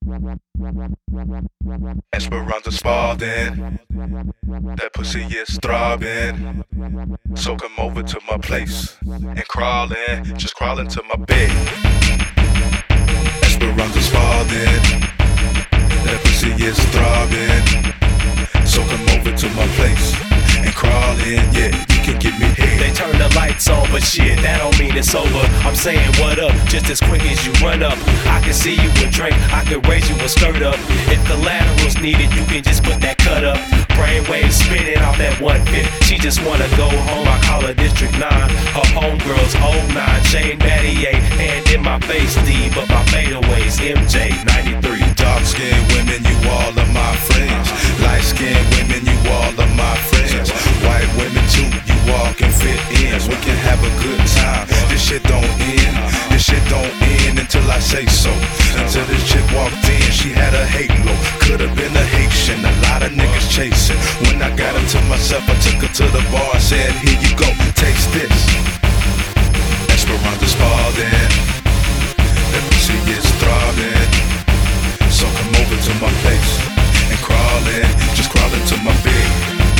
Esperanza Spalding, that pussy is throbbing. So come over to my place and crawl in, just crawl into my bed. Esperanza Spalding, that pussy is throbbing. So come over to my place and crawl in, yeah, you can get me head. They turn the lights on, but shit, that don't mean it's over. I'm saying what up, just as quick as you run up. I can see you a drink, I can raise you a skirt up. If collateral's needed, you can just put that cut up. Brainwaves spinning off that 150. She just wanna go home, I call her District 9. Her homegirl's 09, Shane Battier, hand in my face, D, but my fadeaways, MJ 93. Dark skinned women, you all are my friends. Light skinned women, you all are my friends. White women too, you all can fit in. We can have a good time. This shit don't end. This shit don't end until I say so. Until this chick walked in, she had a halo. Could've been a Haitian, a lot of niggas chasing. When I got her to myself, I took her to the bar and said, here you go, taste this. Esperanza Spalding, that pussy is throbbing. So come over to my place and crawl in, just crawl into my bed.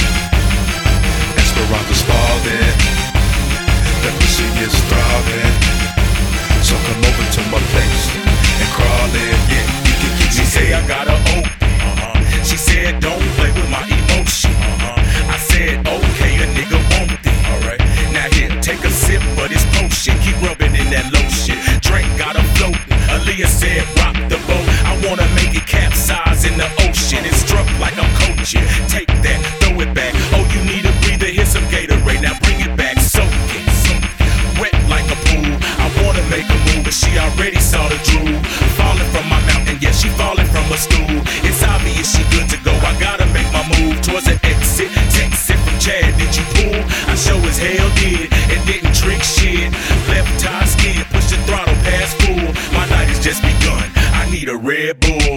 Esperanza Spalding, that pussy is throbbing. So come over to my place and crawl in, yeah, you can get me. She say I got her open, She said don't play with my emotion, I said okay, a nigga want it. Alright, now here, take a sip of this potion, keep rubbing in that lotion. Drink got her floating, Aaliyah said rock the boat. I wanna make it capsize in the ocean. It's struck like I'm coaching. Take that, throw it back. Oh, you need a breather, here's some Gatorade. Now bring it back, soak it. Wet like a pool. I wanna make a move, but she already saw the drool. Falling from my mountain, yeah, she falling from a stool. It's obvious she good to go. I gotta make my move towards the exit. Text it from Chad, did you pull? I sure as hell did. It didn't trick shit. Left tie skid, push the throttle past full. My night has just begun. I need a Red Bull.